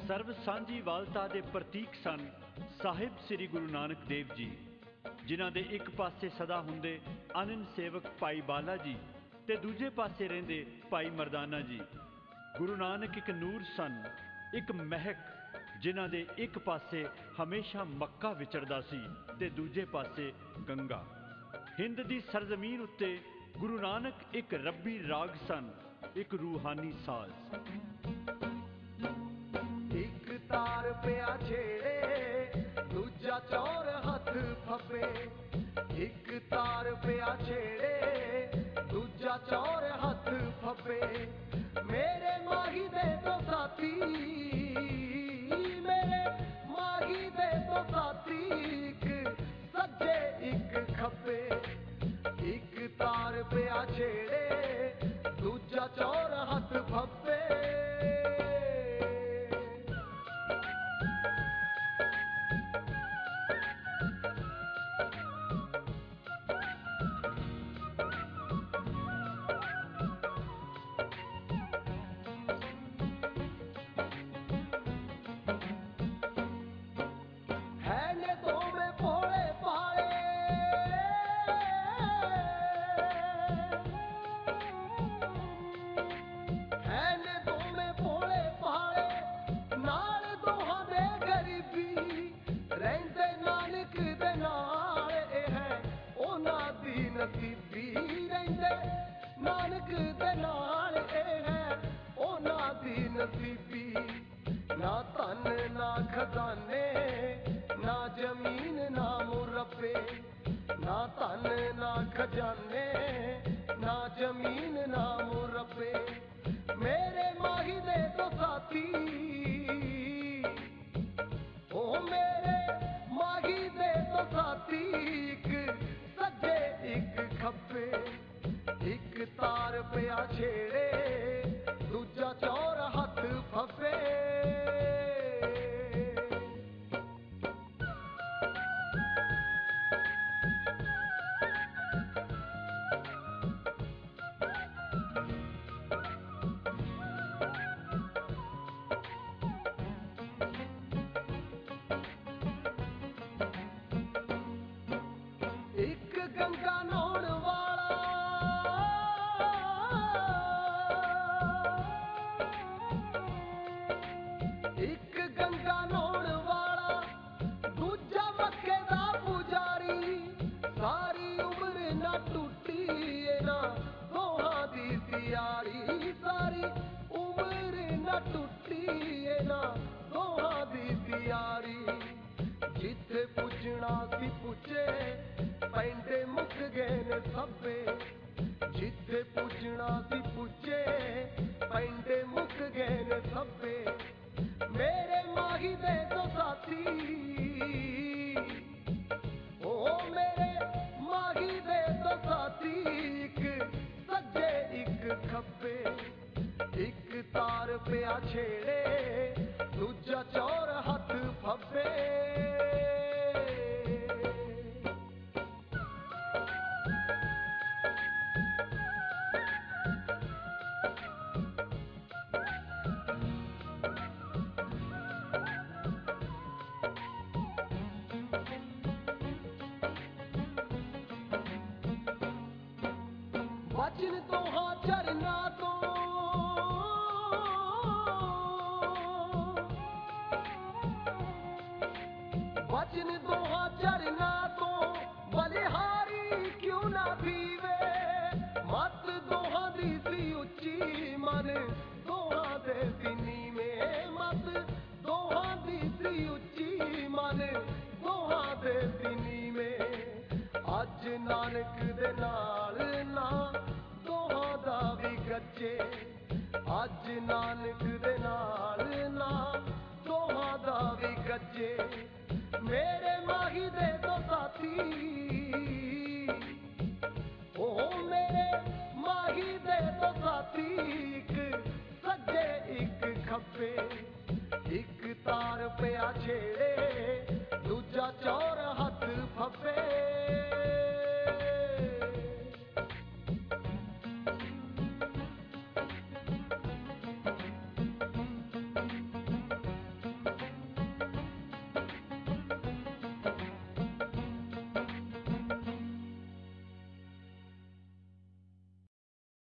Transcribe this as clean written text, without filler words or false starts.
ਸਰਬ ਸਾਂਝੀਵਾਲਤਾ ਦੇ ਪ੍ਰਤੀਕ ਸਨ ਸਾਹਿਬ ਸ੍ਰੀ ਗੁਰੂ ਨਾਨਕ ਦੇਵ ਜੀ, ਜਿਨ੍ਹਾਂ ਦੇ ਇੱਕ ਪਾਸੇ ਸਦਾ ਹੁੰਦੇ ਆਨੰਦ ਸੇਵਕ ਭਾਈ ਬਾਲਾ ਜੀ ਤੇ ਦੂਜੇ ਪਾਸੇ ਰਹਿੰਦੇ ਭਾਈ ਮਰਦਾਨਾ ਜੀ। ਗੁਰੂ ਨਾਨਕ ਇੱਕ ਨੂਰ ਸਨ, ਇੱਕ ਮਹਿਕ, ਜਿਨ੍ਹਾਂ ਦੇ ਇੱਕ ਪਾਸੇ ਹਮੇਸ਼ਾ ਮੱਕਾ ਵਿਚਰਦਾ ਸੀ ਤੇ ਦੂਜੇ ਪਾਸੇ ਗੰਗਾ। ਹਿੰਦ ਦੀ ਸਰਜ਼ਮੀਨ ਉੱਤੇ ਗੁਰੂ ਨਾਨਕ ਇੱਕ ਰੱਬੀ ਰਾਗ ਸਨ, ਇੱਕ ਰੂਹਾਨੀ ਸਾਜ਼। ਇੱਕ ਤਾਰ ਪਿਆ ਛੇੜੇ, ਦੂਜਾ ਚੌਰ ਹੱਥ ਫੱਬੇ। ਇੱਕ ਤਾਰ ਪਿਆ ਛੇੜੇ, ਦੂਜਾ ਚੌਰ ਹੱਥ ਫੱਬੇ। ਮੇਰੇ ਮਾਹੀ ਦੇ ਦੋ ਸਾਥੀ, ਮੇਰੇ ਮਾਹੀ ਦੇ ਦੋ ਸਾਥੀ, ਇੱਕ ਸੱਜੇ ਇੱਕ ਖੱਬੇ। ਇੱਕ ਤਾਰ ਪਿਆ ਛੇੜੇ, ਦੂਜਾ ਚੌਰ ਹੱਥ ਫੱਬੇ। ਨਸੀਬੀ ਰਹਿੰਦੇ ਨਾਨਕ ਦੇ ਨਾਲ, ਇਹ ਹੈ ਉਹਨਾਂ ਦੀ ਨਸੀਬੀ। ਨਾ ਧਨ ਨਾ ਖਜ਼ਾਨੇ, ਨਾ ਜ਼ਮੀਨ ਨਾ ਮੁਰੱਬੇ। ਨਾ ਧਨ ਨਾ ਖਜ਼ਾਨੇ, ਨਾ ਜ਼ਮੀਨ ਨਾ ਮੁਰੱਬੇ। ਮੇਰੇ ਮਾਹੀ ਦੇ ਦੋ ਸਾਥੀ, ਉਹ ਮੇਰੇ ਮਾਹੀ ਦੇ ਦੋ ਸਾਥੀ, ਇੱਕ ਸੱਜੇ ਇੱਕ ਖੱਬੇ। ਇੱਕ ਤਾਰ ਪਿਆ ਛੇੜੇ, ਦੂਜਾ ਚੌਰ ਹੱਥ ਫੱਬੇ। ਇੱਕ ਗੰਗਾ ਨਹਾਉਣ ਵਾਲਾ, ਇੱਕ ਗੰਗਾ ਨਹਾਉਣ ਵਾਲਾ, ਦੂਜਾ ਮੱਕੇ ਦਾ ਪੁਜਾਰੀ। ਸਾਰੀ ਉਮਰ ਨਾ ਟੁੱਟੀ ਇਹਨਾਂ ਦੋਹਾਂ ਦੀ ਤਿਆਰੀ। ਸਾਰੀ ਉਮਰ ਨਾ ਟੁੱਟੀ ਇਹਨਾਂ ਦੋਹਾਂ ਦੀ ਤਿਆਰੀ। ਜਿੱਥੇ ਪੁੱਜਣਾ ਸੀ ਪੁੱਜੇ, ਪੈਂਡੇ ਮੁੱਕ ਗਏ ਨੇ ਸਭੇ। ਜਿੱਥੇ ਪੁੱਜਣਾ ਸੀ ਪੁੱਜੇ, ਪੈਂਡੇ ਮੁੱਕ ਗਏ ਨੇ ਸਭੇ। ਮੇਰੇ ਮਾਹੀ ਦੇ ਦੋ ਸਾਥੀ, ਉਹ ਮੇਰੇ ਮਾਹੀ ਦੇ ਦੋ ਸਾਥੀ, ਇੱਕ ਸੱਜੇ ਇੱਕ ਖੱਬੇ। ਇੱਕ ਤਾਰ ਪਿਆ ਛੇੜੇ, ਦੂਜਾ ਚੌਰ ਹੱਥ ਫੱਬੇ। ਬਚਨ ਦੋਹਾਂ ਚਰਨਾਂ ਤੋਂ, ਬਚਨ ਦੋਹਾਂ ਚਰਨਾਂ ਤੋਂ, ਬਲਿਹਾਰੀ ਕਿਉਂ ਨਾ ਪੀਵੇ। ਮੱਤ ਦੋਹਾਂ ਦੀ ਸੀ ਉੱਚੀ, ਮਨ ਦੋਹਾਂ ਦੇ ਸੀ ਨੀਵੇਂ। ਮੱਤ ਦੋਹਾਂ ਦੀ ਸੀ ਉੱਚੀ, ਮਨ ਦੋਹਾਂ ਦੇ ਸੀ ਨੀਵੇਂ। ਅੱਜ ਨਾਨਕ ਦੇ ਨਾਲ ਨਾ ਦੋਹਾਂ ਦਾ ਵੀ ਗੱਜੇ। ਅੱਜ ਨਾਨਕ ਦੇ ਨਾਲ ਨਾ ਦੋਹਾਂ ਦਾ ਵੀ ਗੱਜੇ। ਮੇਰੇ ਮਾਹੀ ਦੇ ਦੋ ਸਾਥੀ,